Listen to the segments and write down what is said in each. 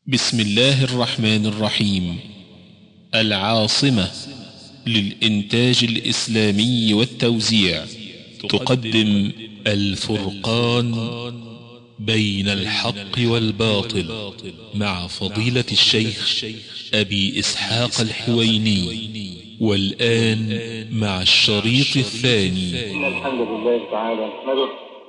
بسم الله الرحمن الرحيم. العاصمة للإنتاج الإسلامي والتوزيع تقدم الفرقان بين الحق والباطل مع فضيلة الشيخ أبي إسحاق الحويني. والآن مع الشريط الثاني. إن الحمد لله تعالى نحمده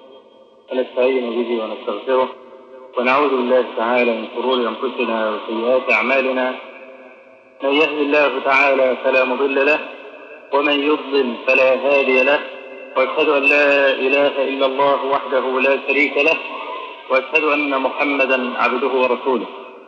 ونستعين به ونستغفره ونعوذ بالله تعالى من شرور أنفسنا وسيئات أعمالنا. من يهد الله تعالى فلا مضل له ومن يضلل فلا هادي له، وأشهد أن لا إله إلا الله وحده لا شريك له، وأشهد أن محمدا عبده ورسوله.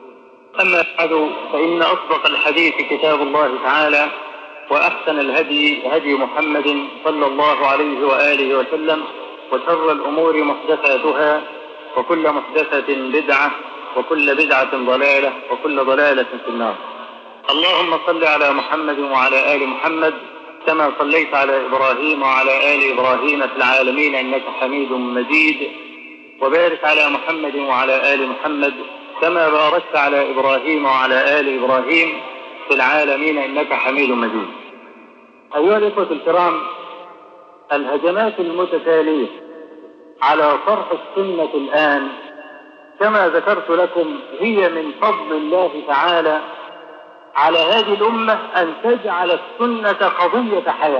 أما بعد، فإن أصدق الحديث كتاب الله تعالى، وأحسن الهدي هدي محمد صلى الله عليه وآله وسلم، وشر الأمور محدثاتها، وكل محدثة بدعة، وكل بدعة ضلالة، وكل ضلالة في النار. اللهم صل على محمد وعلى آل محمد كما صليت على إبراهيم وعلى آل إبراهيم في العالمين إنك حميد مجيد، وبارك على محمد وعلى آل محمد كما باركت على إبراهيم وعلى آل إبراهيم في العالمين إنك حميد مجيد. أيها الإخوة الكرام، الهجمات المتتالية على طرح السنة الآن كما ذكرت لكم هي من فضل الله تعالى على هذه الأمة أن تجعل السنة قضية حياة،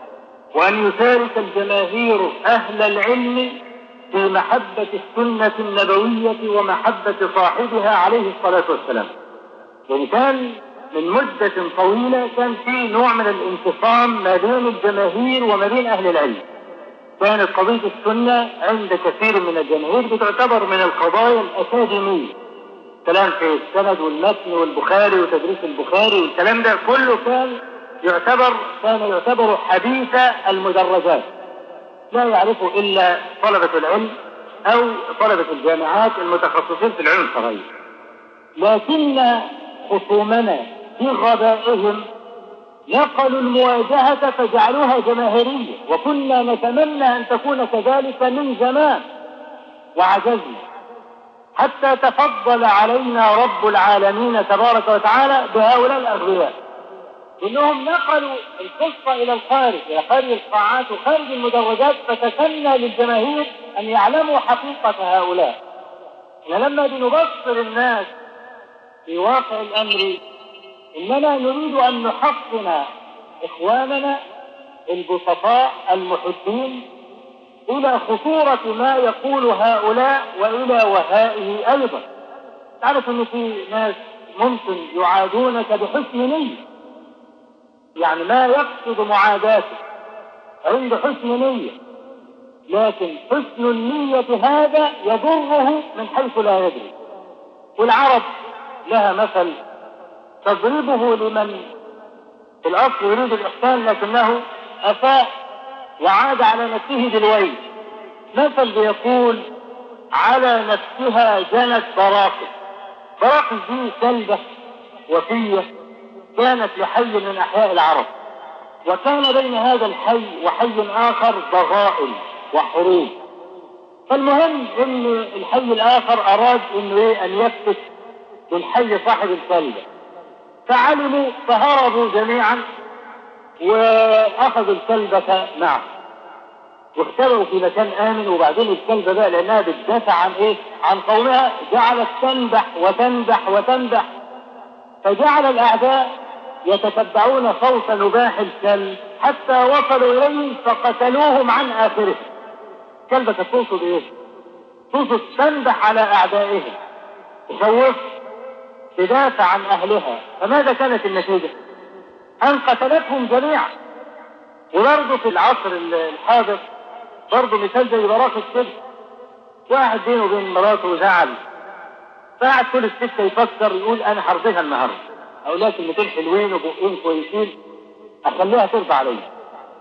وأن يشارك الجماهير أهل العلم في محبة السنة النبوية ومحبة صاحبها عليه الصلاة والسلام. يعني كان من مدة طويلة كان في نوع من الانفصام ما بين الجماهير وما بين أهل العلم. كانت قضية السنة عند كثير من الجماهير بتعتبر من القضايا الأكاديمية، كلام في السند والمتن والبخاري وتدريس البخاري والكلام ده كله كان يعتبر حديث المدرجات، لا يعرفه إلا طلبة العلم أو طلبة الجامعات المتخصصين في العلم الشرعي. لكن خصومنا في غبائهم نقلوا المواجهة فجعلوها جماهيرية، وكنا نتمنى أن تكون كذلك من زمان وعجزنا، حتى تفضل علينا رب العالمين تبارك وتعالى بهؤلاء الأغبياء، إنهم نقلوا القصة إلى الخارج، إلى خارج القاعات وخارج المدرجات، فتكلنا للجماهير أن يعلموا حقيقة هؤلاء. لما بنبصر الناس في واقع الأمر إننا نريد أن نحصن إخواننا البسطاء المحبين إلى خطورة ما يقول هؤلاء وإلى وهائه أيضا. تعرف أن في ناس ممكن يعادونك بحسن نية، يعني ما يقصد معاداته عند حسن نية، لكن حسن النية هذا يضره من حيث لا يدري. والعرب لها مثل تضربه لمن في الأصل يريد الإحسان لكنه أساء وعاد على نفسه بالويل. مثل بيقول على نفسها جنت براقص. براقص دي كلبة وفية كانت لحي من أحياء العرب، وكان بين هذا الحي وحي آخر ضغائن وحروب. فالمهم ان الحي الآخر أراد أن يفتك بالحي صاحب الكلبة، فعلموا فهربوا جميعا وأخذوا الكلبة معه واختبروا في مكان آمن. وبعدين الكلبة بقى لأنها بتدافع عن قومها جعلت تنبح وتنبح وتنبح، فجعل الأعداء يتتبعون صوت نباح الكلب حتى وصلوا إليه فقتلوهم عن آخره. الكلبة تقصد إيه؟ تقصد تنبح على أعدائهم، تخوف، تدافع عن أهلها. فماذا كانت النتيجة؟ أن قتلتهم جميعا. وبرضه في العصر الحاضر برضه مثال زي براقص كده، واحد بينه وبين مراته زعل، فقعد كل الستة يفكر يقول أنا هرضيها النهارده، أقول لها كلمتين حلوين وبقين كويسين أخليها ترضى عليا.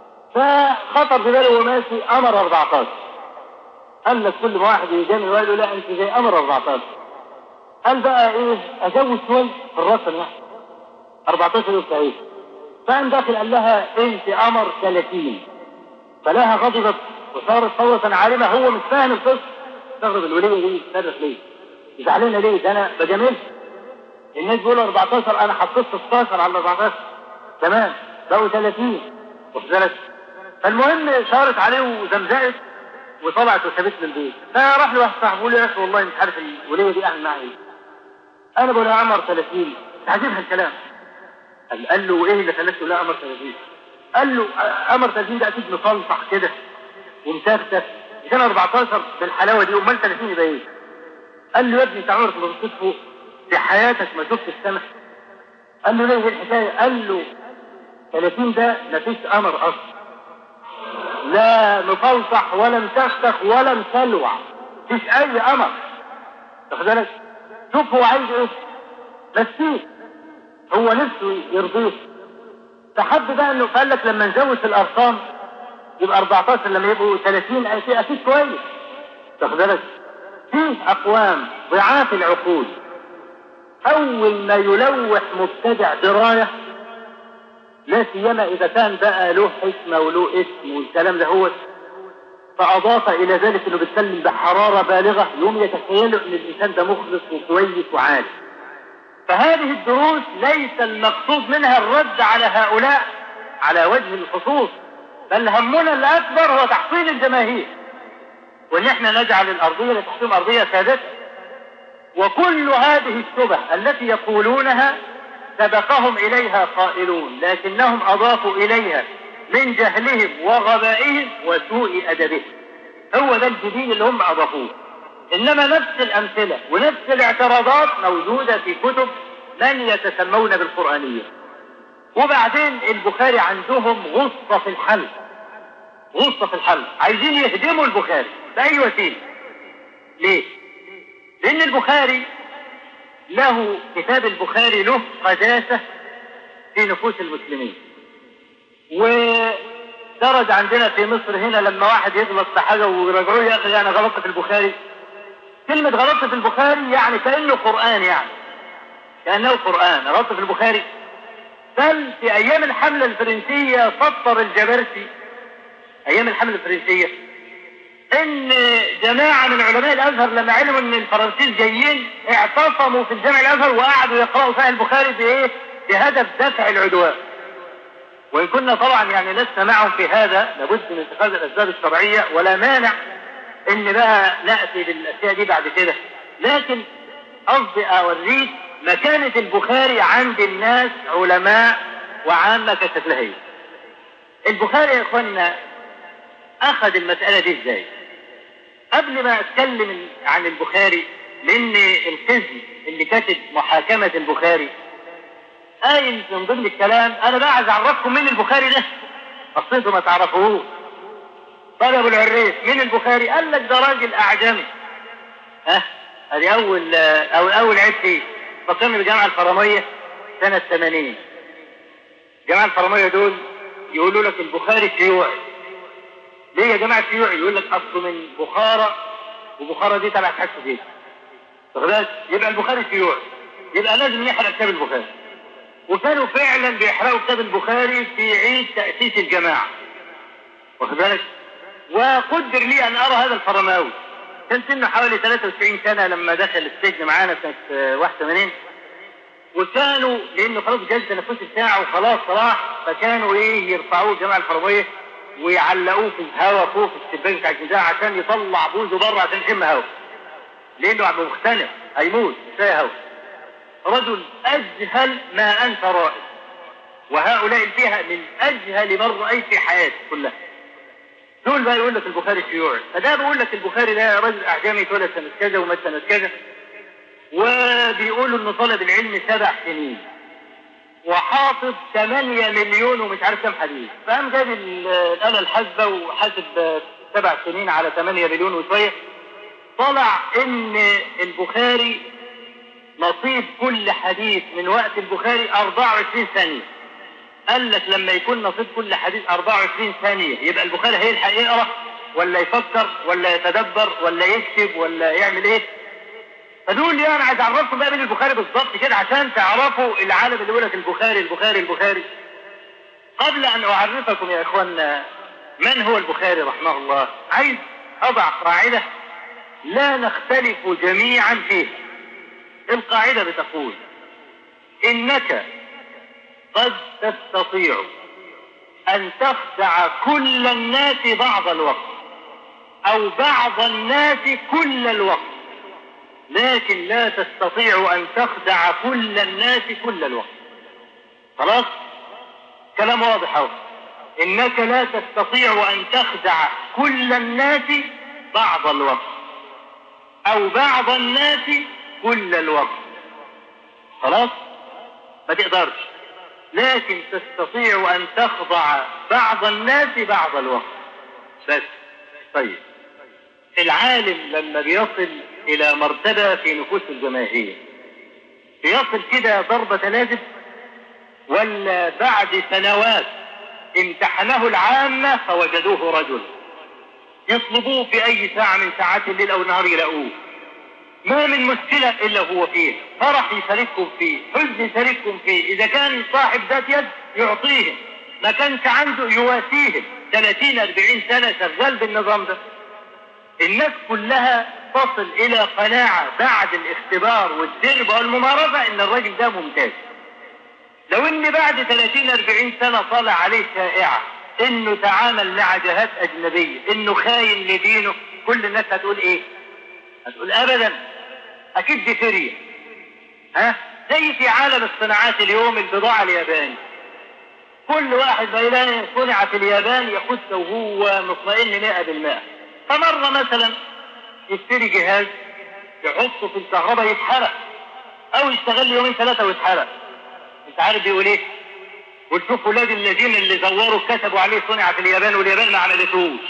فخطر في باله وماشي أمر 14، قال لك كل واحد يجامل وقال له لا أنت زي أمر 14. قال بقى أزود شوي في الراس النحو 14 يوم سعيد. فقام داخل قال لها أنت أمر 30. فلها غضبت وصارت ثورة عارمة. هو مش فاهم القصة، استغرب الولية دي تصرف ليه؟ زعلانة ليه؟ ده أنا بجاملها. الناس بيقولوا 14، انا حطيت 16 على 14 تمام بقوا 30 واخد بالك. فالمهم شارت عليه وزمزقت وطلعت وسابت له البيت. فراح له واحد صاحبه بيقول له يا اخي والله مش عارف الوليه دي اعمل معاها ايه. انا بقول لها عمر 30 تعجبها الكلام. قال له ايه اللي خلاك تقول لها عمر 30؟ قال له عمر 30 ده اكيد مصلصح كده ومسكتك، كان 14 بالحلاوه دي، امال 30 يبقى ايه؟ قال له يا ابني انت عمرك ما بصيت فوق في حياتك ما شفت السماء؟ قال له ليه ايه الحكايه؟ قال له 30 ده مفيش قمر اصلا، لا مفلصح ولا مسخسخ ولا مسلوع، مفيش اي قمر واخد بالك. شوف هو عايز ايه بس فيه هو نفسه يرضيه. فحب بقى انه قال لك لما نزود في الارقام يبقى 14 لما يبقوا 30 اكيد كويس واخد بالك. فيه اقوام ضعاف العقول اول ما يلوح مبتدع درايه، لا سيما اذا كان بقى له حكمه وله اسم والكلام ده، هو فاضاف الى ذلك انه بيتكلم بحراره بالغه، يوم يتخيلوا ان الانسان ده مخلص وكويس وعالي. فهذه الدروس ليس المقصود منها الرد على هؤلاء على وجه الخصوص، بل همنا الاكبر هو تحصيل الجماهير، وان احنا نجعل الارضيه لتحصيل ارضيه سادتها. وكل هذه الشبه التي يقولونها سبقهم اليها قائلون، لكنهم اضافوا اليها من جهلهم وغبائهم وسوء ادبهم. هو ده الجديد اللي هم اضافوه. انما نفس الامثله ونفس الاعتراضات موجوده في كتب من يتسمون بالقرانيه. وبعدين البخاري عندهم غصه في الحل، غصه في الحل، عايزين يهدموا البخاري باي وسيله. ليه؟ لان البخاري له كتاب البخاري له قداسه في نفوس المسلمين. ودرج عندنا في مصر هنا لما واحد يغلط في حاجه ويراجعوه يا اخي انا غلطت في البخاري، كلمه غلطت في البخاري يعني كانه قران، يعني كانه قران غلطت في البخاري. بل في ايام الحمله الفرنسيه سطر الجبرتي ايام الحمله الفرنسيه ان جماعه من علماء الازهر لما علموا ان الفرنسيس جايين اعتصموا في الجامع الازهر وقعدوا يقرأوا فيها البخاري بايه؟ بهدف دفع العدوان. وان كنا طبعا يعني لسنا معهم في هذا، لابد من اتخاذ الاسباب الشرعيه ولا مانع ان بقى ناتي بالاشياء دي بعد كده، لكن قصدي اوريك مكانه البخاري عند الناس علماء وعامه كشكلها. البخاري يا اخوانا اخذ المساله دي ازاي؟ قبل ما اتكلم عن البخاري، لان القسم اللي كاتب محاكمه البخاري قايل من ضمن الكلام انا بقى عايز اعرفكم مين البخاري ده، اصل انتوا ما تعرفوهوش. قال ابو العريس مين البخاري؟ قال لك ده راجل اعجمي. ادي اول عيب فيه. فكرني بالجامعه الحراميه سنه 80. الجامعه الحراميه دول يقولوا لك البخاري شيوعي. ليه يا جماعه شيوعي؟ يقول لك اصله من بخارى، وبخارى دي تبع حاجه كده. خلاص يبقى البخاري شيوعي، يبقى لازم نحرق كتاب البخاري. وكانوا فعلا بيحرقوا كتاب البخاري في عيد تأسيس الجماعة واخد بالك. وقدر لي ان ارى هذا الحرماوي، كان سنه حوالي 93 سنة لما دخل السجن معانا سنة 81. وكانوا لانه خلاص جاز التنفس بتاعه وخلاص صلاح، فكانوا يرفعوه الجماعة الحرموية ويعلقوه في الهواء فوق في الشباك بتاع الجزاء عشان يطلع بوزه بره عشان يشم هواء، لانه عم مختنق هيموت مش لاقي هواء. رجل أجهل ما أنت رائد، وهؤلاء فيها من أجهل من رأيت في حياتي كلها. دول بقى يقول لك البخاري شيوعي، فده بيقول لك البخاري ده رجل أعجمي اتولد سنة كذا ومات سنة كذا، وبيقولوا إنه طلب العلم 7 سنين وحافظ 8 مليون ومش عارف كم حديث. فقام جاب الآلة الحاسبة وحاسب 7 سنين على 8 مليون وشوية، طلع إن البخاري نصيب كل حديث من وقت البخاري 24 ثانية. قال لك لما يكون نصيب كل حديث 24 ثانية يبقى البخاري هيلحق يقرأ ولا يفكر ولا يتدبر ولا يكتب ولا يعمل ايه؟ فدول لي انا عايز اعرفكم بقى من البخاري بالضبط كده عشان تعرفوا العالم اللي بيقول لك البخاري البخاري البخاري. قبل ان اعرفكم يا اخوانا من هو البخاري رحمه الله، عايز اضع قاعدة لا نختلف جميعا فيها. القاعدة بتقول إنك قد تستطيع أن تخدع كل الناس بعض الوقت أو بعض الناس كل الوقت، لكن لا تستطيع أن تخدع كل الناس كل الوقت. خلاص؟ كلام واضح أهو. إنك لا تستطيع أن تخدع كل الناس بعض الوقت أو بعض الناس كل الوقت. خلاص؟ ما تقدرش، لكن تستطيع أن تخضع بعض الناس بعض الوقت بس. طيب، العالم لما بيصل إلى مرتبة في نفوس الجماهير بيصل كده ضربة لازم، ولا بعد سنوات امتحنه العامة فوجدوه رجل يطلبوه في أي ساعة من ساعات الليل أو النهار يلاقوه، ما من مشكلة إلا هو فيه، فرح يشارككم فيه، حزن يشارككم فيه، إذا كان صاحب ذات يد يعطيهم، ما كانش عنده يواسيهم. 30-40 سنة شغال بالنظام ده. الناس كلها تصل إلى قناعة بعد الاختبار والتجربة والممارسة إن الراجل ده ممتاز. لو إن بعد 30-40 سنة طلع عليه شائعة إنه تعامل مع جهات أجنبية، إنه خاين لدينه، كل الناس هتقول إيه؟ هتقول أبدا، أكيد دي سرية. زي في عالم الصناعات اليوم البضاعة الياباني، كل واحد ما يلاقي صنع في اليابان يخش وهو مطمئن 100%. فمرة مثلا يشتري جهاز يحطه في الكهرباء يتحرق، أو يشتغل 2-3 ويتحرق. أنت عارف بيقول إيه؟ وتشوف ولاد الذين اللي زوروا كتبوا عليه صنع في اليابان واليابان ما عملتوش.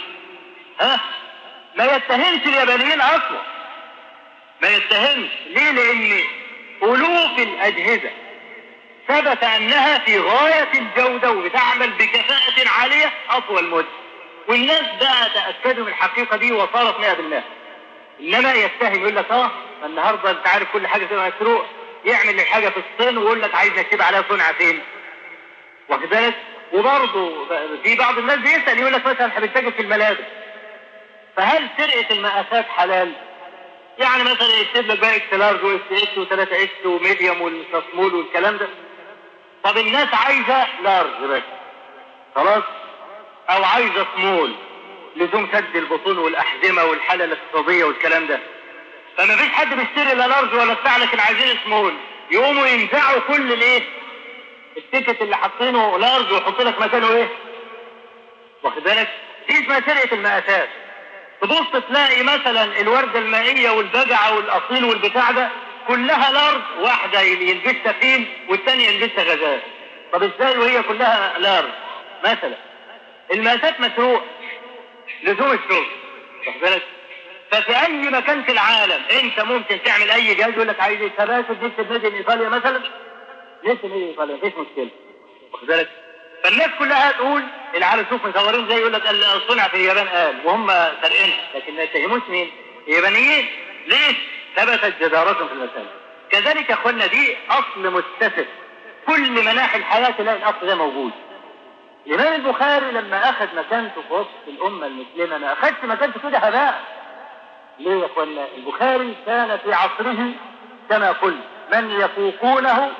ما يتهمش اليابانيين أصلا، ما يتهمش. ليه؟ لأن ألوف الأجهزة ثبت أنها في غاية الجودة وبتعمل بكفاءة عالية أطول مدة، والناس بقى تأكدوا من الحقيقة دي وصارت 100%. إنما يتهم يقول لك النهاردة أنت عارف كل حاجة تبقى مسروق، يعمل الحاجة في الصين ويقول لك عايز نكتب عليها صنع فين، واخد بالك؟ وبرضه في بعض الناس بيسأل يقول لك مثلا احنا بنتاجر في الملابس، فهل سرقة المقاسات حلال؟ يعني مثلا يكتب لك بقى اكس لارج واكس اكس و3 اكس وميديوم والسمول والكلام ده. طب الناس عايزة لارج بس، خلاص، او عايزة سمول لزوم سد البطون والأحزمة والحالة الاقتصادية والكلام ده، فما فيش حد بيشتري لا لارج ولا بتاع، لكن عايزين سمول، يقوموا ينزعوا كل الايه التيكت اللي حاطينه لارج ويحط لك مكانه ايه، واخد بالك؟ دي اسمها سرقة المقاسات. تبص تلاقي مثلا الوردة المائية والبجعة والأصيل والبتاع ده كلها لارج، واحدة يلبسها فيل والثانية يلبسها غزال. طب ازاي وهي كلها لارج؟ مثلا المقاسات مسروق لزوم الشغل، واخد بالك؟ ففي اي مكان في العالم انت ممكن تعمل اي جهاز يقول لك عايز سباسة نكتب ميد ان ايطاليا مثلا، نكتب ميد ان ايطاليا مفيش مشكلة، واخد بالك؟ فالناس كلها تقول العالم شوف مصورين زي يقول لك صنع في اليابان قال وهم سارقينها، لكن ما يتهموش مين؟ اليابانيين. ليه؟ ثبتت جدارتهم في المسألة. كذلك يا اخوانا دي اصل متسف، كل مناحي الحياة تلاقي الاصل ده موجود. الإمام البخاري لما أخذ مكانته في وسط الأمة المسلمة ما أخذش مكانته كده هباء. ليه يا أخوانا؟ البخاري كان في عصره كما قلت من يفوقونه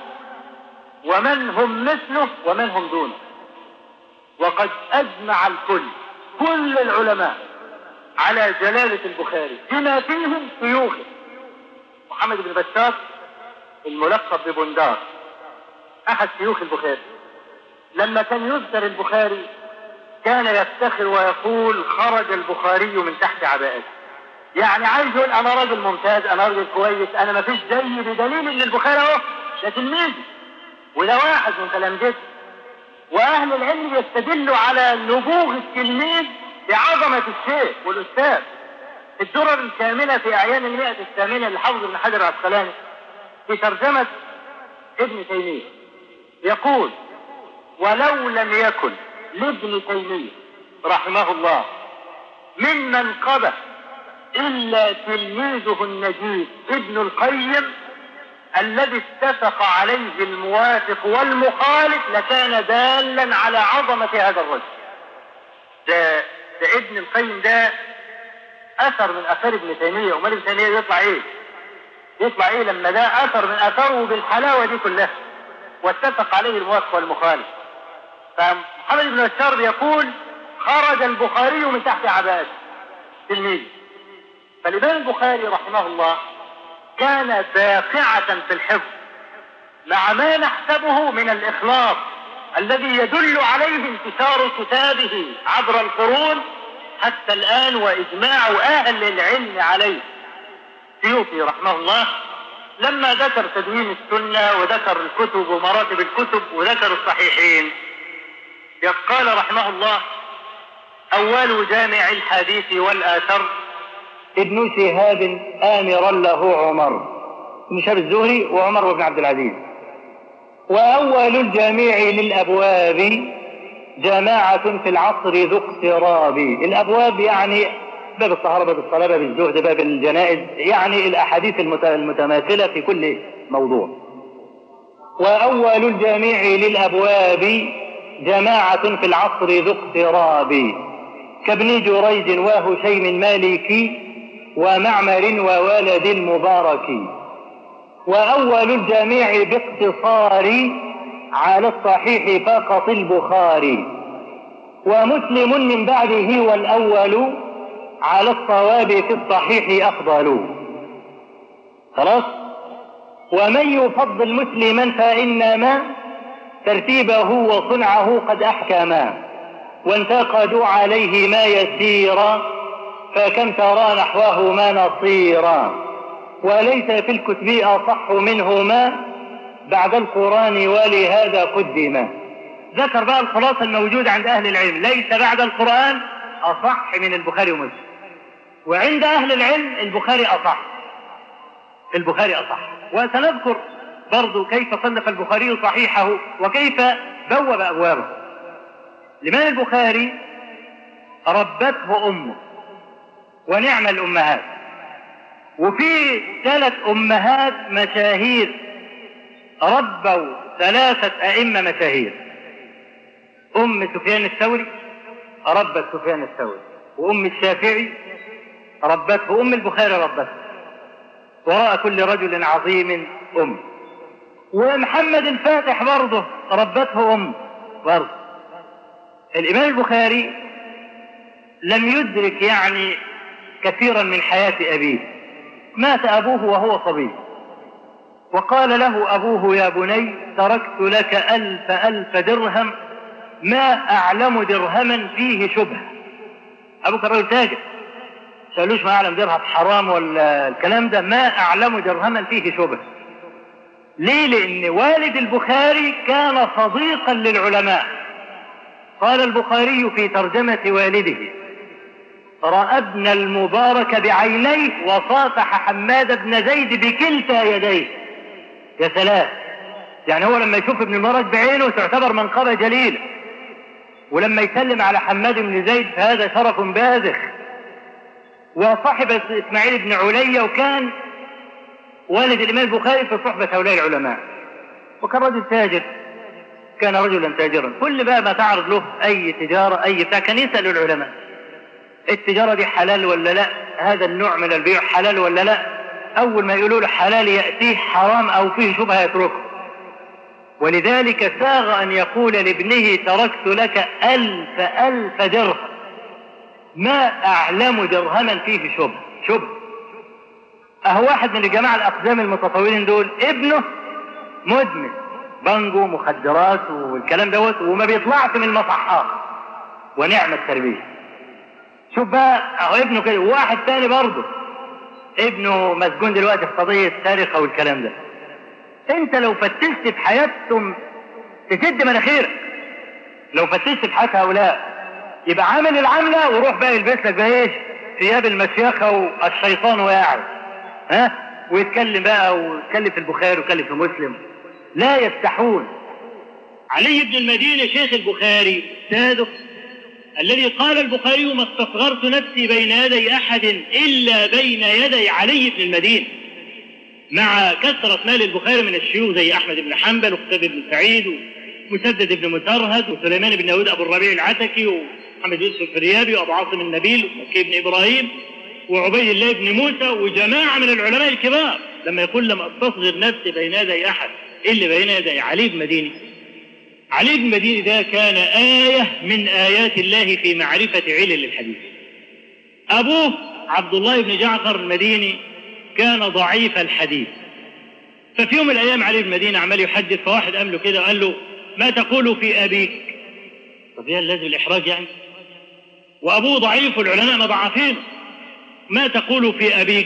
ومن هم مثله ومن هم دونه، وقد أجمع الكل، كل العلماء على جلالة البخاري بما فيهم شيوخه. محمد بن بشار الملقب ببندار أحد شيوخ البخاري، لما كان يذكر البخاري كان يفتخر ويقول خرج البخاري من تحت عباءته، يعني عايز يقول انا راجل ممتاز، انا راجل كويس، انا ما فيش زيي، بدليل ان البخاري اهو ده تلميذي وده واحد من تلامذته. واهل العلم يستدلوا على نبوغ التلميذ بعظمة الشيخ والاستاذ. الدرر الكاملة في اعيان 100 الثامنة لحافظ ابن حجر العسقلاني في ترجمة ابن تيمية يقول ولو لم يكن لابن تيمية رحمه الله ممن قبل إلا تلميذه النجيب ابن القيم الذي اتفق عليه الموافق والمخالف لكان دالا على عظمة هذا الرجل. ده ابن القيم ده أثر من أثار ابن تيمية. ومال ابن تيمية يطلع إيه لما ده أثر من أثاره بالحلاوة دي كلها؟ واتفق عليه الموافق والمخالف. فمحمد بن بشار يقول خرج البخاري من تحت عباءته تلميذ. فالإمام البخاري رحمه الله كان باقعة في الحفظ مع ما نحسبه من الإخلاص الذي يدل عليه انتشار كتابه عبر القرون حتى الآن وإجماع أهل العلم عليه. السيوطي رحمه الله لما ذكر تدوين السنة وذكر الكتب ومراتب الكتب وذكر الصحيحين قال رحمه الله أول جامع الحديث والآثر ابن شهاب آمرا له عمر بن شهاب الزهري وعمر بن عبد العزيز. وأول الجامع للأبواب جماعة في العصر ذو اقتراب. الأبواب يعني باب الطهارة، باب الصلاة، باب الزهد، باب الجنائز، يعني الأحاديث المتماثلة في كل موضوع. وأول الجامع للأبواب جماعة في العصر ذو اقتراب كابن جريج وهشيم المالكي ومعمر وولد المبارك. وأول الجامع باقتصار على الصحيح فقط البخاري ومسلم من بعده والأول على الصواب في الصحيح أفضل. خلاص. ومن يفضل مسلما فإنما ترتيبه وصنعه قد أحكما وانتقدوا عليه ما يسيرا فكم ترى نحوه ما نصيرا وليس في الكتب أصح منهما بعد القرآن ولهذا قدما. ذكر بقى الخلاصة الموجودة عند أهل العلم، ليس بعد القرآن أصح من البخاري ومسلم، وعند أهل العلم البخاري أصح. البخاري أصح. وسنذكر برضو كيف صنف البخاري صحيحه وكيف بوب أبوابه. الإمام البخاري ربته أمه ونعم الأمهات، وفي 3 أمهات مشاهير ربوا 3 أئمة مشاهير. أم سفيان الثوري ربت سفيان الثوري، وأم الشافعي ربته، وأم البخاري ربته، وراء كل رجل عظيم أم. ومحمد الفاتح برضه ربته أم برضه. الإمام البخاري لم يدرك يعني كثيرا من حياة أبيه، مات أبوه وهو صبي، وقال له أبوه يا بني تركت لك 1000 درهم ما أعلم درهما فيه شبه. أبوك رجل تاجر، سألوش ما أعلم درهم حرام ولا الكلام ده، ما أعلم درهما فيه شبه. ليه؟ لأن والد البخاري كان صديقا للعلماء. قال البخاري في ترجمة والده رأى ابن المبارك بعينيه وصافح حماد بن زيد بكلتا يديه. يا سلام، يعني هو لما يشوف ابن المبارك بعينه تعتبر منقبة جليلة، ولما يسلم على حماد بن زيد فهذا شرف باذخ. وصاحب إسماعيل بن عليا، وكان والد الإمام البخاري في صحبة هؤلاء العلماء، وكان رجل تاجر، كان رجلا تاجرا. كل بقى ما تعرض له أي تجارة أي بتاع كان يسأل العلماء التجارة دي حلال ولا لا، هذا النوع من البيع حلال ولا لا. أول ما يقولوا له حلال يأتيه حرام أو فيه شبهة يتركه. ولذلك ساغ أن يقول لابنه تركت لك 1000 درهم ما أعلم درهما فيه شبه. أهو واحد من الجماعة الأقزام المتطورين دول ابنه مدمن بانجو مخدرات والكلام دوت، وما بيطلعش من المصحات، ونعم التربية. شوف بقى أهو ابنه كده. وواحد تاني برضه ابنه مسجون دلوقتي في قضية سرقة والكلام ده. انت لو فتشت في حياتهم تسد مناخيرك. لو فتشت في حياة هؤلاء يبقى عامل العملة وروح بقى يلبس لك بقى ايش ثياب المشيخة والشيطان وياعد ويتكلم بقى ويتكلم في البخاري ويتكلم في مسلم. لا يفتحون. علي بن المدينة شيخ البخاري سادق الذي قال البخاري ما استصغرت نفسي بين يدي أحد إلا بين يدي علي بن المدينة، مع كثرة مال البخاري من الشيوخ زي أحمد بن حنبل وقتيبة بن سعيد ومسدد بن مسرهد وسليمان بن داود أبو الربيع العتكي ومحمد يوسف الفريابي وأبو عاصم النبيل ومكي بن إبراهيم وعبيد الله بن موسى وجماعة من العلماء الكبار. لما يقول لم أستصغر نفسي بين يدي أحد اللي بين يدي علي بن مديني. علي بن مديني ده كان آية من آيات الله في معرفة علل الحديث. أبوه عبد الله بن جعفر المديني كان ضعيف الحديث، ففي يوم من الأيام علي بن مديني عمال يحدث، فواحد قام له كده وقال له ما تقول في أبيك؟ طب هي لازم الإحراج يعني، وأبوه ضعيف والعلماء مضاعفين، ما تقول في أبيك؟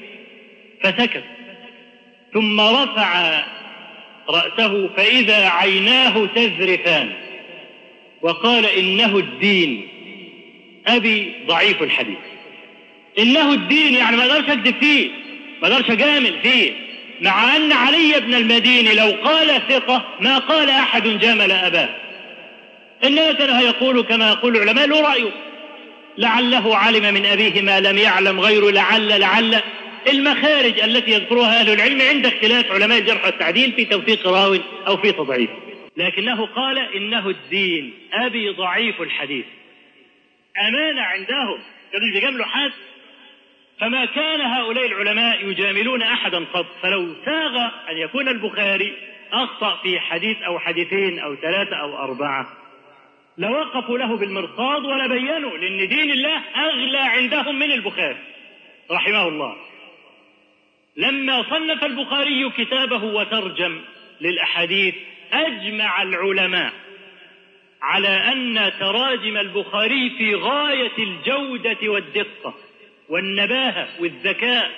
فسكت، ثم رفع رأسه فإذا عيناه تذرفان وقال إنه الدين، أبي ضعيف الحديث. إنه الدين يعني ما اقدرش أكذب فيه، ما اقدرش أجامل فيه، مع أن علي بن المديني لو قال ثقة ما قال أحد جامل أباه، إنما كان يقول كما يقول العلماء له رأيه، لعله علم من أبيه ما لم يعلم غيره، لعل المخارج التي يذكرها أهل العلم عند اختلاف علماء الجرح والتعديل في توثيق راو أو في تضعيف، لكنه قال إنه الدين، أبي ضعيف الحديث. أمانة عندهم، كانوا يجاملوا حد، فما كان هؤلاء العلماء يجاملون أحدا قط، فلو ساغ أن يكون البخاري أخطأ في حديث أو حديثين أو 3 أو 4 لوقفوا له بالمرصاد ولا بينوا، لأن دين الله أغلى عندهم من البخاري رحمه الله. لما صنف البخاري كتابه وترجم للأحاديث أجمع العلماء على أن تراجم البخاري في غاية الجودة والدقة والنباهة والذكاء،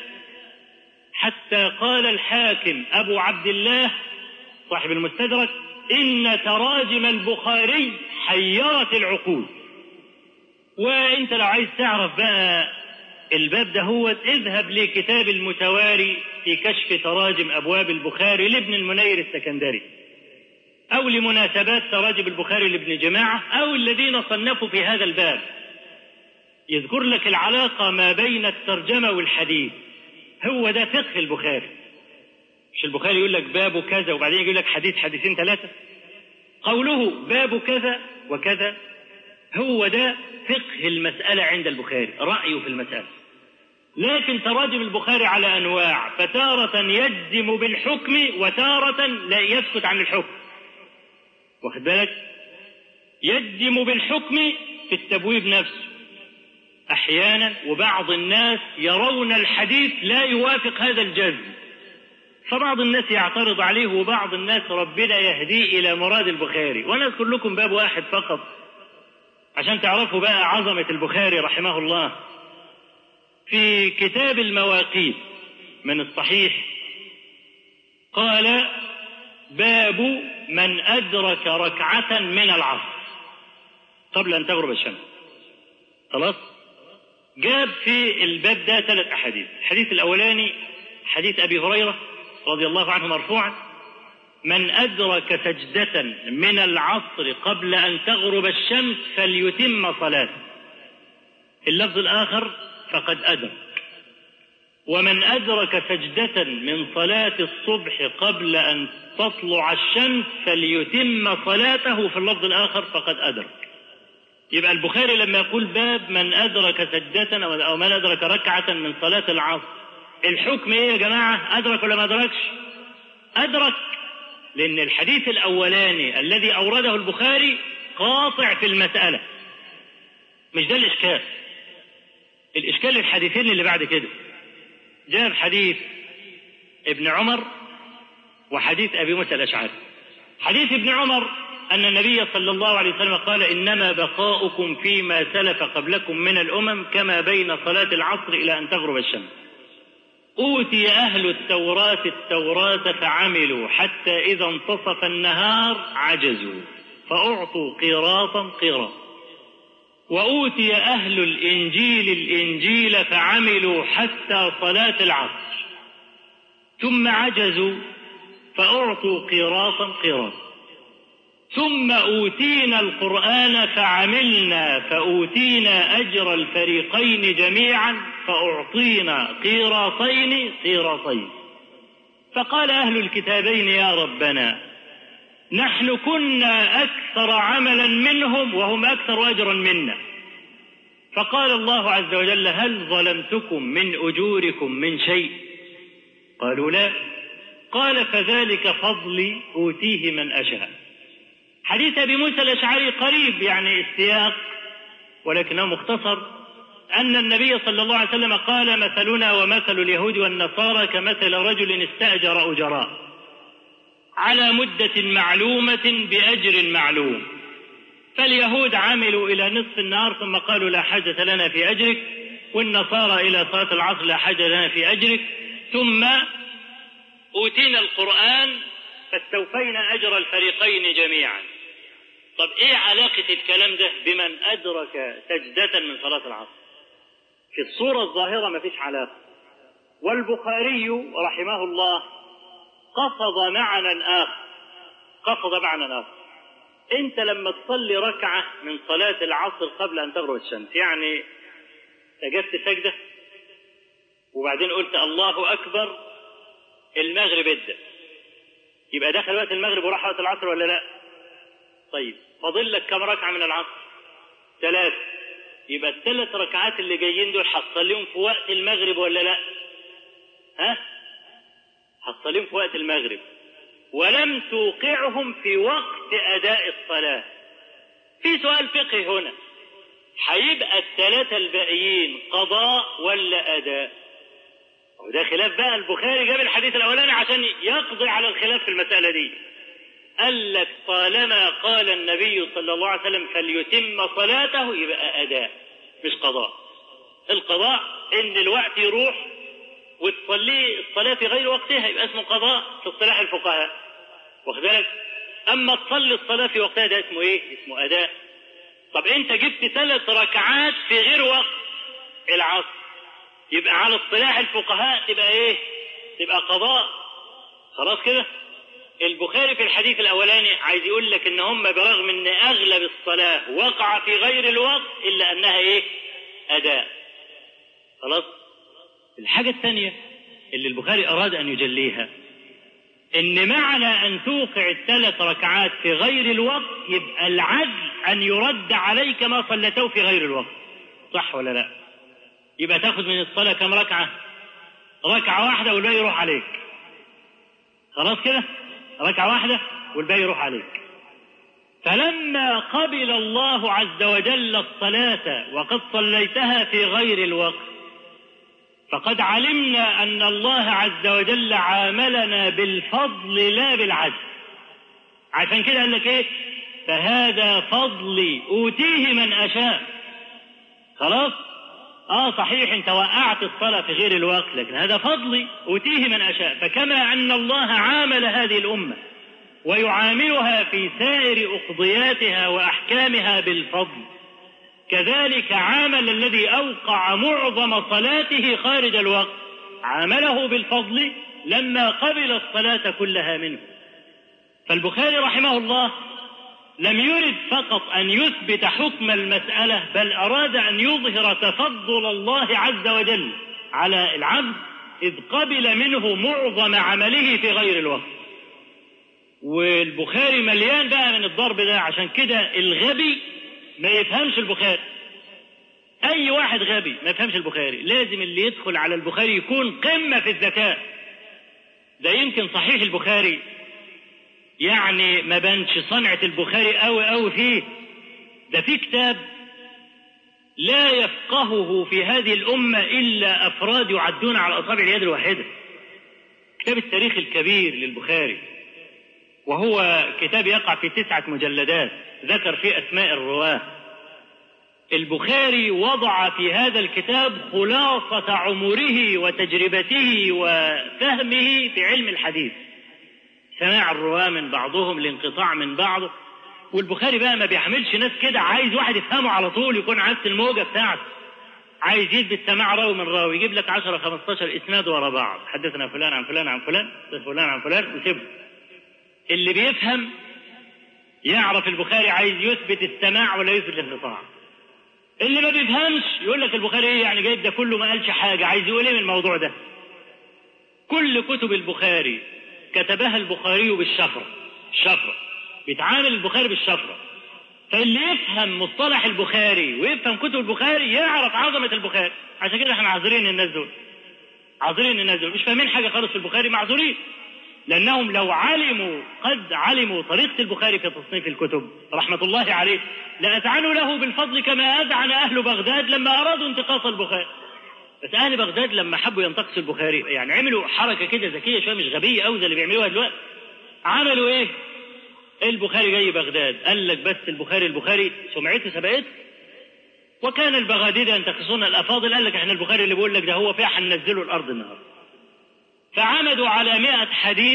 حتى قال الحاكم أبو عبد الله صاحب المستدرك إن تراجم البخاري حيرت العقول. وإنت لو عايز تعرف بقى الباب ده هو اذهب لكتاب المتواري في كشف تراجم أبواب البخاري لابن المنير السكندري، أو لمناسبات تراجم البخاري لابن جماعة، أو الذين صنفوا في هذا الباب، يذكر لك العلاقة ما بين الترجمة والحديث. هو ده فقه البخاري، مش البخاري يقول لك باب كذا وبعدين يقول لك حديث حديثين 3، قوله باب كذا وكذا هو ده فقه المسألة عند البخاري، رأيه في المسألة. لكن تراجم البخاري على أنواع، فتارة يجزم بالحكم وتارة لا يسكت عن الحكم، واخد بالك؟ يجزم بالحكم في التبويب نفسه أحيانا، وبعض الناس يرون الحديث لا يوافق هذا الجزم، فبعض الناس يعترض عليه، وبعض الناس ربنا يهديه إلى مراد البخاري. وأنا أذكر لكم باب واحد فقط عشان تعرفوا بقى عظمة البخاري رحمه الله. في كتاب المواقيت من الصحيح قال باب من أدرك ركعة من العصر قبل أن تغرب الشمس. خلاص، جاب في الباب ده 3 أحاديث. الحديث الأولاني حديث أبي هريرة رضي الله عنه مرفوعا: من أدرك سجدة من العصر قبل أن تغرب الشمس فليتم صلاته. اللفظ الآخر فقد أدرك. ومن أدرك سجدة من صلاة الصبح قبل أن تطلع الشمس فليتم صلاته، في اللفظ الآخر فقد أدرك. يبقى البخاري لما يقول باب من أدرك سجدة أو من أدرك ركعة من صلاة العصر، الحكم إيه يا جماعة؟ أدرك ولا ما أدركش؟ أدرك، لأن الحديث الأولاني الذي أورده البخاري قاطع في المسألة، مش ده الإشكال. الإشكال الحديثين اللي بعد كده. جاء حديث ابن عمر وحديث أبي موسى الأشعري. حديث ابن عمر أن النبي صلى الله عليه وسلم قال: إنما بقاؤكم فيما سلف قبلكم من الأمم كما بين صلاة العصر إلى أن تغرب الشمس. أوتي أهل التوراة فعملوا حتى إذا انتصف النهار عجزوا فأعطوا قيراطا. وأوتي أهل الإنجيل فعملوا حتى صلاة العصر ثم عجزوا فأعطوا قيراطا. ثم أوتينا القرآن فعملنا فأوتينا أجر الفريقين جميعا فأعطينا قيراطين. فقال أهل الكتابين: يا ربنا، نحن كنا أكثر عملا منهم وهم أكثر أجرا منا. فقال الله عز وجل: هل ظلمتكم من أجوركم من شيء؟ قالوا لا. قال فذلك فضلي أوتيه من أشاء. حديث أبي موسى الأشعري قريب يعني السياق ولكنه مختصر، أن النبي صلى الله عليه وسلم قال مثلنا ومثل اليهود والنصارى كمثل رجل استأجر أجراء على مدة معلومة بأجر معلوم، فاليهود عملوا إلى نصف النهار ثم قالوا لا حاجة لنا في أجرك، والنصارى إلى صلاة العصر لا حاجة لنا في أجرك، ثم أوتينا القرآن فاستوفينا أجر الفريقين جميعا. طب إيه علاقة الكلام ده بمن أدرك سجدة من صلاة العصر؟ في الصورة الظاهرة ما فيش علاقة. والبخاري رحمه الله قصد معنى آخر. أنت لما تصلي ركعة من صلاة العصر قبل أن تغرب الشمس، يعني سجدت سجدة وبعدين قلت الله أكبر، المغرب ابدأ، يبقى دخل وقت المغرب وراح وقت العصر ولا لا؟ طيب فاضل لك كم ركعة من العصر؟ 3. يبقى ال3 ركعات اللي جايين دول هتصليهم في وقت المغرب ولا لا؟ هتصليهم في وقت المغرب ولم توقعهم في وقت أداء الصلاة. في سؤال فقهي هنا، هيبقى ال3 الباقيين قضاء ولا أداء؟ وده خلاف بقى. البخاري جاب الحديث الأولاني عشان يقضي على الخلاف في المسألة دي. قال لك طالما قال النبي صلى الله عليه وسلم فليتم صلاته يبقى أداء مش قضاء. القضاء إن الوقت يروح وتصلي الصلاة في غير وقتها يبقى اسمه قضاء في اصطلاح الفقهاء، واخد بالك؟ أما تصلي الصلاة في وقتها ده اسمه إيه؟ اسمه أداء. طب أنت جبت 3 ركعات في غير وقت العصر، يبقى على اصطلاح الفقهاء تبقى إيه؟ تبقى قضاء. خلاص كده؟ البخاري في الحديث الأولاني عايز يقول لك إن هم برغم إن أغلب الصلاة وقع في غير الوقت إلا أنها إيه؟ أداء. خلاص؟ الحاجة الثانية اللي البخاري أراد أن يجليها إن معنى أن توقع ال3 ركعات في غير الوقت يبقى العدل أن يرد عليك ما صلته في غير الوقت، صح ولا لا؟ يبقى تاخذ من الصلاة كم ركعة؟ ركعة واحدة والباقي يروح عليك. خلاص كده؟ ركعة واحدة والباقي يروح عليك. فلما قبل الله عز وجل الصلاة وقد صليتها في غير الوقت فقد علمنا أن الله عز وجل عاملنا بالفضل لا بالعدل. عشان كده قال لك إيه؟ فهذا فضلي أوتيه من أشاء. خلاص؟ صحيح أنت وقعت الصلاة في غير الوقت، لكن هذا فضلي أوتيه من أشاء. فكما أن الله عامل هذه الأمة ويعاملها في سائر أقضياتها وأحكامها بالفضل، كذلك عامل الذي أوقع معظم صلاته خارج الوقت عامله بالفضل لما قبل الصلاة كلها منه. فالبخاري رحمه الله لم يرد فقط أن يثبت حكم المسألة، بل أراد أن يظهر تفضل الله عز وجل على العبد إذ قبل منه معظم عمله في غير الوقت. والبخاري مليان بقى من الضرب ده، عشان كده الغبي ما يفهمش البخاري. أي واحد غبي ما يفهمش البخاري. لازم اللي يدخل على البخاري يكون قمة في الذكاء. ده يمكن صحيح البخاري يعني ما بانش صنعة البخاري قوي فيه. ده في كتاب لا يفقهه في هذه الأمة إلا أفراد يعدون على أصابع اليد الواحدة. كتاب التاريخ الكبير للبخاري، وهو كتاب يقع في 9 مجلدات ذكر فيه أسماء الرواة. البخاري وضع في هذا الكتاب خلاصة عمره وتجربته وفهمه في علم الحديث، سماع الرواة من بعضهم، الانقطاع من بعض. والبخاري بقى ما بيعملش ناس كده، عايز واحد يفهمه على طول، يكون عكس الموجة بتاعته. عايز يثبت سماع راوي من راوي، يجيب لك 10-15 إسناد ورا بعض، حدثنا فلان عن فلان عن فلان فلان عن فلان وسيبه. اللي بيفهم يعرف البخاري عايز يثبت السماع ولا يثبت الانقطاع. اللي ما بيفهمش يقول لك البخاري ايه يعني جايب ده كله ما قالش حاجة، عايز يقول ايه من الموضوع ده. كل كتب البخاري كتبها البخاري بالشفرة، الشفرة بيتعامل البخاري بالشفرة. فاللي يفهم مصطلح البخاري ويفهم كتب البخاري يعرف عظمة البخاري. عشان كده احنا عذرين الناس دول، عذرين الناس دول مش فاهمين حاجة خالص في البخاري، معذورين. لأنهم لو قد علموا طريقة البخاري في تصنيف الكتب رحمة الله عليه لأذعنوا له بالفضل كما أذعن أهل بغداد لما أرادوا انتقاص البخاري. بس أهل بغداد لما حبوا ينتقصوا البخاري يعني عملوا حركة كده ذكية شوية، مش غبية أوي زي اللي بيعملوها دلوقتي. عملوا إيه؟ البخاري جاي بغداد، قال لك بس البخاري سمعته سبقته، وكان البغاديد ينتقصون الأفاضل، قال لك احنا البخاري اللي بيقول لك ده هو فيها هننزله الأرض النهارده. فعمدوا على 100 حديث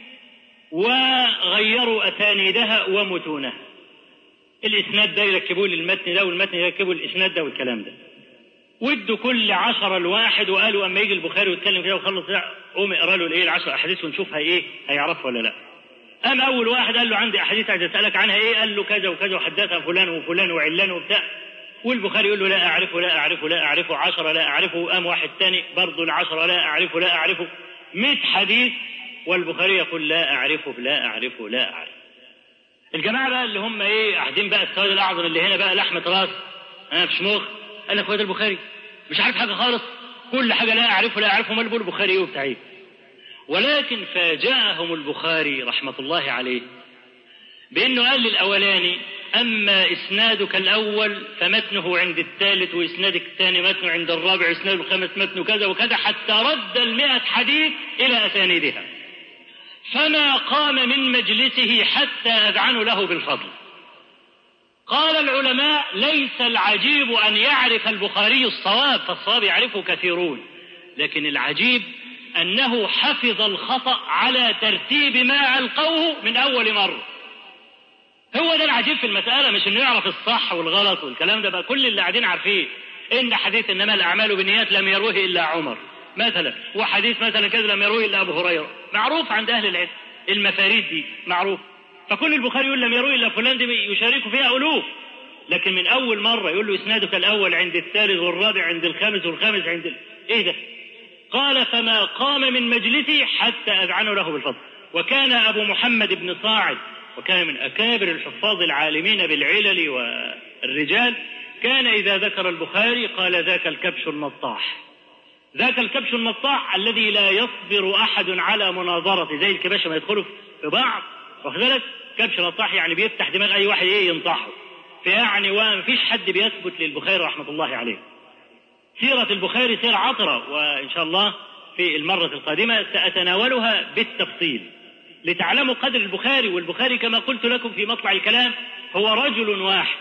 وغيروا أسانيدها ومتونها. الإسناد ده يركبوه للمتن ده، والمتن يركبوه الإسناد ده والكلام ده. ودوا كل 10 لواحد وقالوا أما يجي البخاري ويتكلم كده وخلص قوم اقرا له الإيه 10 أحاديث ونشوفها إيه هيعرفها ولا لا. أما أول واحد قال له عندي أحاديث عايز أسألك عنها إيه، قال له كذا وكذا وحدثها فلان وفلان وعلان وبتاع. والبخاري يقول له لا أعرفه 10 لا أعرفه. قام واحد ثاني برضه 10 لا أعرفه 100 حديث، والبخاري يقول لا أعرفه. الجماعة بقى اللي هم إيه قاعدين بقى السواد الأعظم اللي هنا بقى لحمة راس أنا في شموخ، قال لك هو ده البخاري مش عارف حاجة خالص، كل حاجة لا أعرفه ما بيقول البخاري إيه وبتاع إيه. ولكن فاجأهم البخاري رحمة الله عليه بأنه قال للأولاني أما إسنادك الأول فمتنه عند الثالث، وإسنادك الثاني متنه عند الرابع، إسناد الخامس متنه كذا وكذا، حتى رد 100 حديث إلى أسانيدها. فما قام من مجلسه حتى أذعنوا له بالفضل. قال العلماء ليس العجيب أن يعرف البخاري الصواب، فالصواب يعرفه كثيرون، لكن العجيب أنه حفظ الخطأ على ترتيب ما ألقوه من أول مرة. هو ده العجيب في المسألة، مش إنه يعرف الصح والغلط والكلام ده بقى كل اللي قاعدين عارفين. إن حديث إنما الأعمال بالنيات لم يروه إلا عمر مثلا، وحديث مثلا كذا لم يروه إلا أبو هريرة، معروف عند أهل العلم، المفاريد دي معروف. فكل البخاري يقول لم يروه إلا فلان، دي يشارك فيها ألوف، لكن من أول مرة يقول له إسنادك الأول عند الثالث والرابع عند الخامس والخامس عند إيه ده؟ قال فما قام من مجلسه حتى أذعنوا له بالفضل. وكان أبو محمد بن صاعد، وكان من أكابر الحفاظ العالمين بالعلل والرجال، كان إذا ذكر البخاري قال ذاك الكبش النطاح، ذاك الكبش النطاح الذي لا يصبر أحد على مناظرة، زي الكباشة ما يدخلوا في بعض، واخد بالك؟ كبش نطاح يعني بيفتح دماغ أي واحد ينطحه، فيعني وما فيش حد بيثبت للبخاري رحمة الله عليه. سيرة البخاري سيرة عطرة، وإن شاء الله في المرة القادمة سأتناولها بالتفصيل لتعلموا قدر البخاري. والبخاري كما قلت لكم في مطلع الكلام هو رجل واحد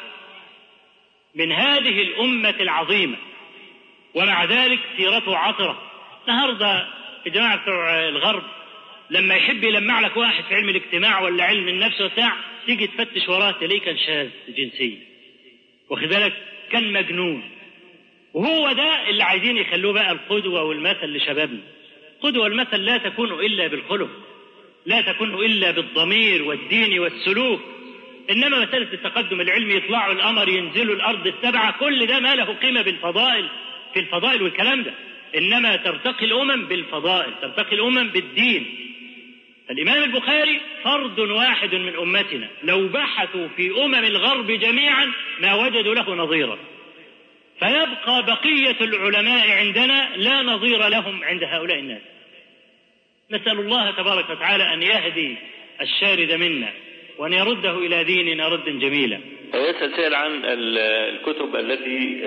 من هذه الأمة العظيمة، ومع ذلك سيرته عطرة. النهاردة الجماعة بتوع الغرب لما يحب يلمع لك واحد في علم الاجتماع ولا علم النفس وبتاع، تيجي تفتش وراه تلاقيه كان شاذ جنسيا، واخد بالك؟ كان مجنون. وهو ده اللي عايزين يخلوه بقى القدوة والمثل لشبابنا. القدوة والمثل لا تكون إلا بالخلق، لا تكون إلا بالضمير والدين والسلوك. إنما مسألة التقدم العلمي، يطلعوا القمر ينزلوا الأرض السبعة، كل ده ما له قيمة بالفضائل، في الفضائل والكلام ده. إنما ترتقي الأمم بالفضائل، ترتقي الأمم بالدين. الإمام البخاري فرد واحد من أمتنا، لو بحثوا في أمم الغرب جميعا ما وجدوا له نظيرا، فيبقى بقية العلماء عندنا لا نظير لهم عند هؤلاء الناس. نسأل الله تبارك وتعالى أن يهدي الشارد منا وأن يرده إلى ديننا ردا جميلا. يسأل سائل عن الكتب التي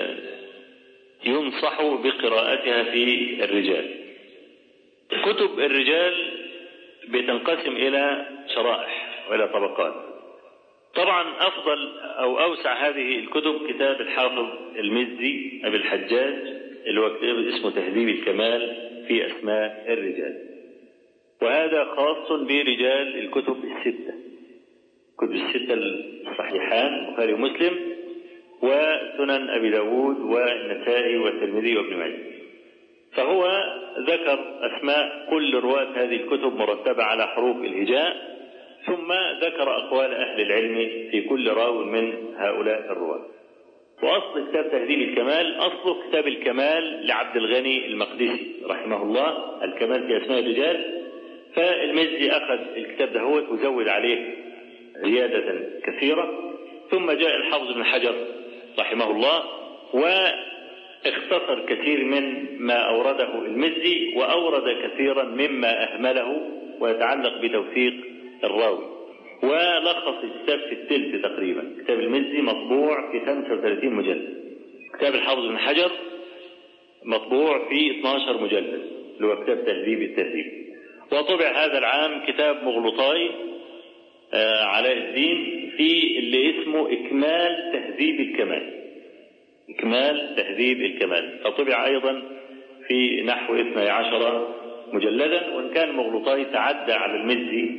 ينصح بقراءتها في الرجال. كتب الرجال بتنقسم إلى شرائح وإلى طبقات. طبعا أفضل أو أوسع هذه الكتب كتاب الحافظ المزي أبي الحجاج اللي هو كتاب اسمه تهذيب الكمال في أسماء الرجال، وهذا خاص برجال الكتب الستة، كتب الستة الصحيحان البخاري ومسلم وسنن أبي داود والنسائي والترمذي وابن ماجه. فهو ذكر أسماء كل رواة هذه الكتب مرتبة على حروف الهجاء، ثم ذكر أقوال أهل العلم في كل راو من هؤلاء الرواة. وأصل كتاب تهذيب الكمال أصله كتاب الكمال لعبد الغني المقدسي رحمه الله، الكمال في أسماء الرجال. فالمزي أخذ الكتاب ده وزود عليه زيادة كثيرة، ثم جاء الحافظ بن حجر رحمه الله واختصر كثير من ما أورده المزي، وأورد كثيرا مما أهمله ويتعلق بتوثيق الراوي، ولخص الكتاب في الثلث تقريبا. كتاب المزي مطبوع في 35 مجلد، كتاب الحافظ بن حجر مطبوع في 12 مجلد اللي هو كتاب تهذيب التهذيب. وطبع هذا العام كتاب مغلطاي علاء الدين في اللي اسمه إكمال تهذيب الكمال، إكمال تهذيب الكمال، فطبع أيضا في نحو 12 مجلدا. وإن كان مغلطاي تعدى على المزي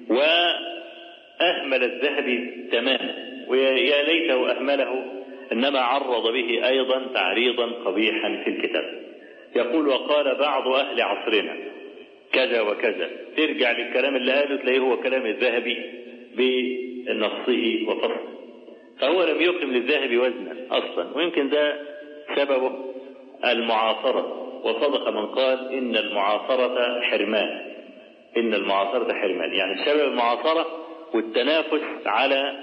وأهمل الذهبي تماما، ويا ليته أهمله، إنما عرض به أيضا تعريضا قبيحا في الكتاب. يقول وقال بعض أهل عصرنا كذا وكذا، ترجع للكلام اللي قاله تلاقيه هو كلام الذهبي بنصه وفصله، فهو لم يقم للذهبي وزنا أصلا، ويمكن ده سببه المعاصرة. وصدق من قال إن المعاصرة حرمان، إن المعاصرة حرمان، يعني بسبب المعاصرة والتنافس على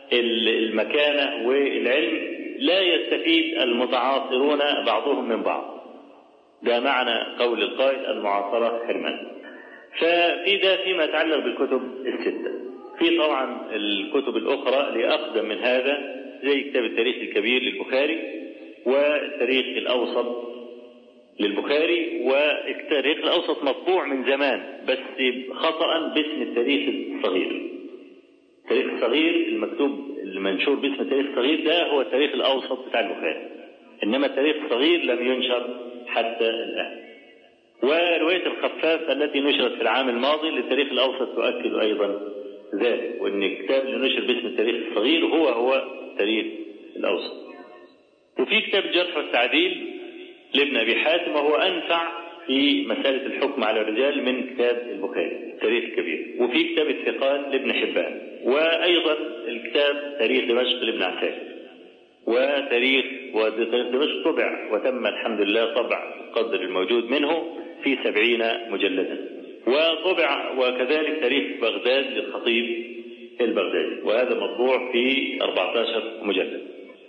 المكانة والعلم لا يستفيد المتعاصرون بعضهم من بعض. ده معنى قول القائل المعاصرة حرمان. ففي ده فيما يتعلق بالكتب الستة. في طبعا الكتب الأخرى لأقدم من هذا زي كتاب التاريخ الكبير للبخاري، والتاريخ الأوسط للبخاري. والتاريخ الأوسط مطبوع من زمان بس خطأ باسم التاريخ الصغير. التاريخ الصغير المكتوب المنشور باسم التاريخ الصغير ده هو التاريخ الأوسط بتاع البخاري، إنما التاريخ الصغير لم ينشر حتى الآن. ورواية الخفاف التي نشرت في العام الماضي للتاريخ الأوسط تؤكد أيضا ذلك، وأن الكتاب اللي نشر باسم التاريخ الصغير هو التاريخ الأوسط. وفي كتاب الجرح والتعديل لابن أبي حاتم، وهو أنفع في مسألة الحكم على الرجال من كتاب البخاري التاريخ الكبير. وفي كتاب الثقال لابن حبان، وأيضا الكتاب تاريخ دمشق لابن عساكر. وتاريخ دمشق طبع وتم الحمد لله طبع القدر الموجود منه في 70 مجلدا. وطبع وكذلك تاريخ بغداد للخطيب البغدادي، وهذا مطبوع في 14 مجلد.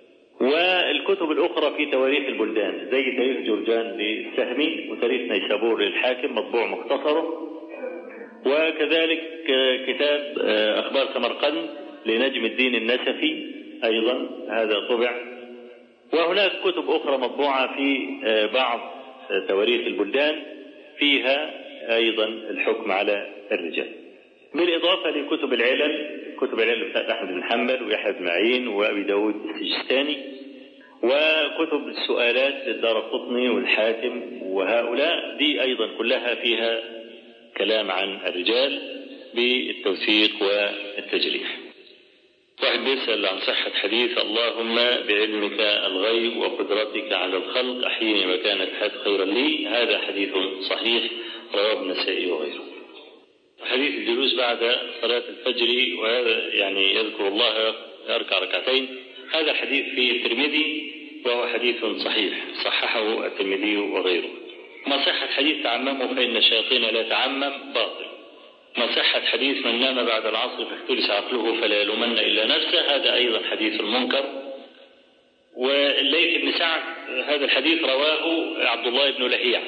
والكتب الأخرى في تواريخ البلدان زي تاريخ جرجان للسهمي، وتاريخ نيسابور للحاكم مطبوع مختصره. وكذلك كتاب أخبار سمرقند لنجم الدين النسفي أيضا هذا طبع. وهناك كتب أخرى مطبوعة في بعض تواريخ البلدان فيها أيضا الحكم على الرجال، بالإضافة لكتب العلل، كتب العلل بتاعت أحمد بن حنبل ويحيى بن معين وأبي داود السجستاني، وكتب السؤالات للدارقطني والحاكم، وهؤلاء دي أيضا كلها فيها كلام عن الرجال بالتوثيق والتجريح. واحد بيسأل عن صحة حديث اللهم بعلمك الغيب وقدرتك على الخلق أحيني مكان الحد خيرا لي. هذا حديث صحيح رواه النسائي وغيره. حديث الجلوس بعد صلاة الفجر وهذا يعني يذكر الله يركع ركعتين، هذا حديث في الترمذي وهو حديث صحيح صححه الترمذي وغيره. ما صحة حديث تعممه فإن الشياطين لا تعمم باطل. ما صحة حديث من نام بعد العصر فاختلس عقله فلا يلومن إلا نفسه، هذا أيضا حديث منكر. والليث بن سعد هذا الحديث رواه عبد الله بن لهيعة،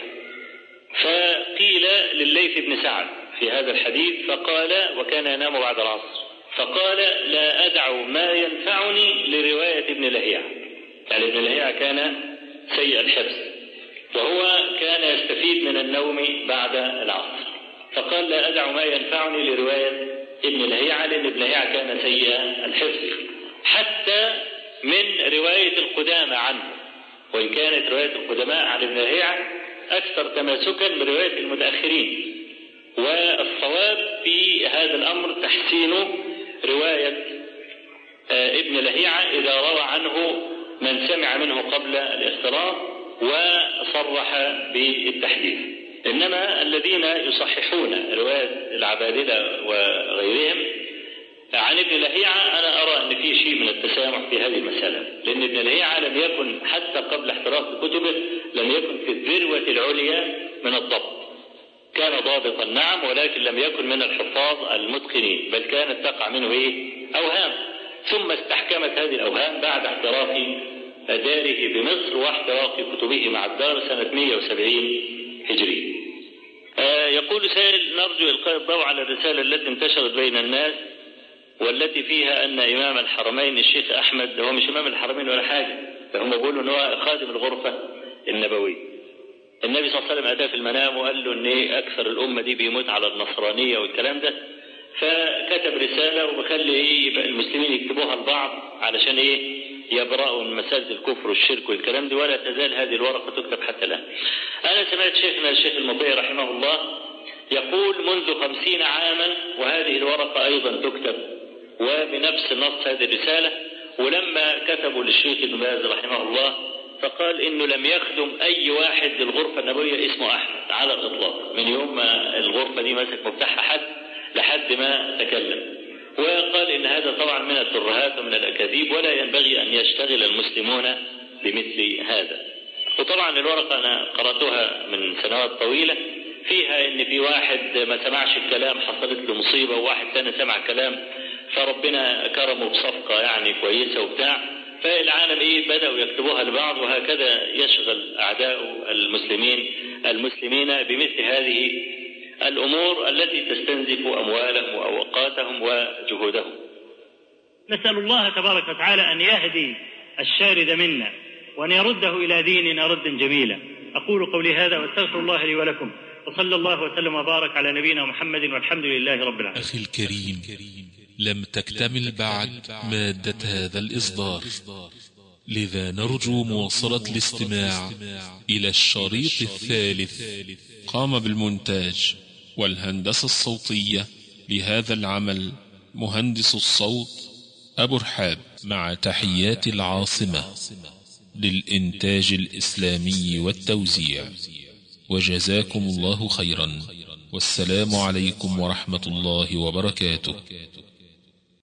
فقيل للليث بن سعد في هذا الحديث فقال وكان ينام بعد العصر، فقال لا أدع ما ينفعني لرواية ابن لهيعة. يعني ابن لهيعة كان سيء الحفظ وهو كان يستفيد من النوم بعد العصر، فقال لا أدع ما ينفعني لرواية ابن لهيعة، لأن ابن لهيعة كان سيء الحفظ حتى من رواية القدامى عنه، وإن كانت رواية القدماء عن ابن لهيعة أكثر تماسكا من رواية المتأخرين. والصواب في هذا الأمر تحسين رواية ابن لهيعة إذا روى عنه من سمع منه قبل الاختلاط وصرح بالتحديث. إنما الذين يصححون رواية العبادلة وغيرهم عن ابن لهيعة أنا أرى أن في شيء من التسامح في هذه المسألة، لأن ابن لهيعة لم يكن حتى قبل احتراق كتبه لم يكن في الذروة العليا من الضبط. كان ضابطا نعم، ولكن لم يكن من الحفاظ المتقنين، بل كانت تقع منه أوهام، ثم استحكمت هذه الأوهام بعد احتراق داره بمصر واحتراق كتبه مع الدار سنة 170 هجري. يقول سائل: نرجو إلقاء الضوء على الرسالة التي انتشرت بين الناس والتي فيها أن إمام الحرمين الشيخ أحمد، هو مش إمام الحرمين ولا حاجة، هم بيقولوا أنه خادم الغرفة النبوية. النبي صلى الله عليه وسلم أتاه في المنام وقال له أن أكثر الأمة دي بيموت على النصرانية والكلام ده، فكتب رسالة وبخلي يبقى المسلمين يكتبوها لبعض علشان يبرأوا من مسائل الكفر والشرك والكلام ده، ولا تزال هذه الورقة تكتب حتى الآن. أنا سمعت شيخنا الشيخ المطيع رحمه الله يقول منذ 50 عاما وهذه الورقة أيضا تكتب وبنفس نص هذه الرسالة، ولما كتبوا للشيخ ابن باز رحمه الله فقال إنه لم يخدم أي واحد للغرفة النبوية اسمه أحمد على الإطلاق من يوم ما الغرفة دي مسك مفتاحها لحد ما تكلم، وقال إن هذا طبعا من الترهات ومن الأكاذيب ولا ينبغي أن يشتغل المسلمون بمثل هذا. وطبعا الورقة أنا قرأتها من سنوات طويلة، فيها إن في واحد ما سمعش الكلام حصلت له مصيبة، وواحد ثاني سمع كلام فربنا كرمه بصفقة يعني كويسة وبتاع، فالعالم بدأوا يكتبوها لبعض، وهكذا يشغل أعداء المسلمين بمثل هذه الأمور التي تستنزف أموالهم وأوقاتهم وجهودهم. نسأل الله تبارك وتعالى أن يهدي الشارد منا وأن يرده إلى ديننا ردا جميلا. أقول قولي هذا واستغفر الله لي ولكم، وصلى الله وسلم وبارك على نبينا محمد والحمد لله رب العالمين. أخي الكريم، لم تكتمل بعد مادة هذا الإصدار، لذا نرجو مواصلة الاستماع إلى الشريط الثالث. قام بالمونتاج والهندسة الصوتية لهذا العمل مهندس الصوت أبو رحاب، مع تحيات العاصمة للإنتاج الإسلامي والتوزيع. وجزاكم الله خيرا، والسلام عليكم ورحمة الله وبركاته.